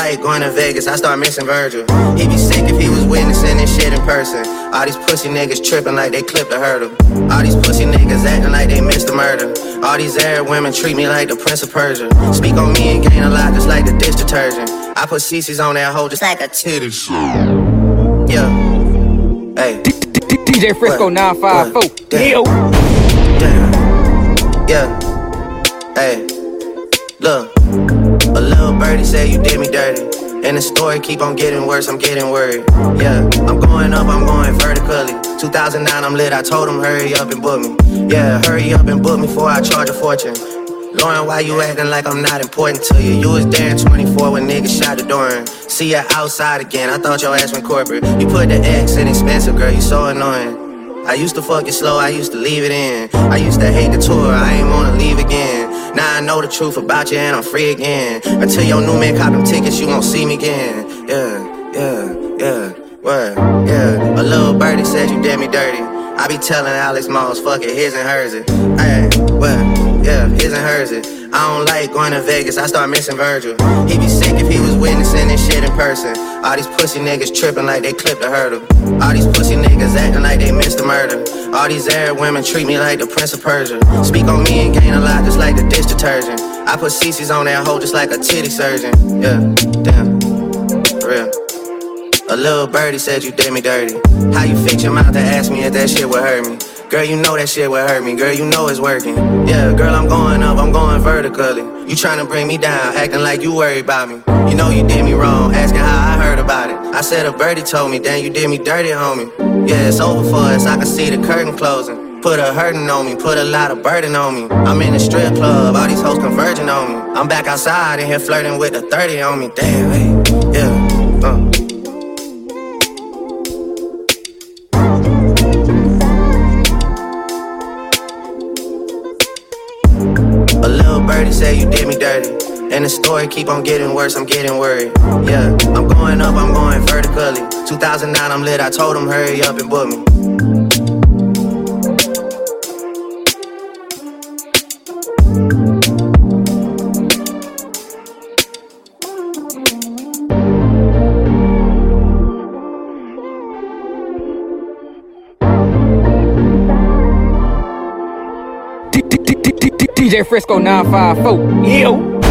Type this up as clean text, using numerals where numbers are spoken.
like going to Vegas, I start missing Virgil. He'd be sick if he was witnessing this shit in person. All these pussy niggas tripping like they clipped a hurdle. All these pussy niggas acting like they missed a murder. All these Arab women treat me like the Prince of Persia. Speak on me and gain a lot just like the dish detergent. I put CC's on that hoe just like a titty. Yeah. Hey. DJ Frisco 954. Yeah. Hey. Look. A little birdie said you did me dirty. And the story keep on getting worse, I'm getting worried. Yeah, I'm going up, I'm going vertically. 2009, I'm lit, I told him hurry up and book me. Yeah, hurry up and book me before I charge a fortune. Lauren, why you acting like I'm not important to you? You was there in 24 when niggas shot the door. See ya outside again, I thought your ass went corporate. You put the X in expensive, girl, you so annoying. I used to fuck it slow, I used to leave it in. I used to hate the tour, I ain't wanna leave again. Now I know the truth about you and I'm free again. Until your new man cop them tickets, you won't see me again. Yeah, word, yeah. A little birdie said you did me dirty. I be telling Alex Moss, fuck it, his and hers it. Hey, well, yeah, his and hers it. I don't like going to Vegas, I start missing Virgil. He'd be sick if he was witnessing this shit in person. All these pussy niggas tripping like they clipped a hurdle. All these pussy niggas acting like they missed a murder. All these Arab women treat me like the Prince of Persia. Speak on me and gain a lot just like the dish detergent. I put CC's on that hoe just like a titty surgeon. Yeah, damn, for real. A little birdie said you did me dirty. How you fix your mouth to ask me if that shit would hurt me? Girl, you know that shit would hurt me. Girl, you know it's working. Yeah, girl, I'm going up, I'm going vertically. You tryna bring me down, acting like you worried about me. You know you did me wrong, asking how I heard about it. I said a birdie told me, damn, you did me dirty, homie. Yeah, it's over for us, I can see the curtain closing. Put a hurting on me, put a lot of burden on me. I'm in the strip club, all these hoes converging on me. I'm back outside in here flirting with the 30 on me. Damn, hey, yeah, A little birdie said you did me dirty. And the story keep on getting worse, I'm getting worried. Yeah, I'm going up, I'm going vertically. 2009, I'm lit, I told him hurry up and book me. DJ Frisco 954.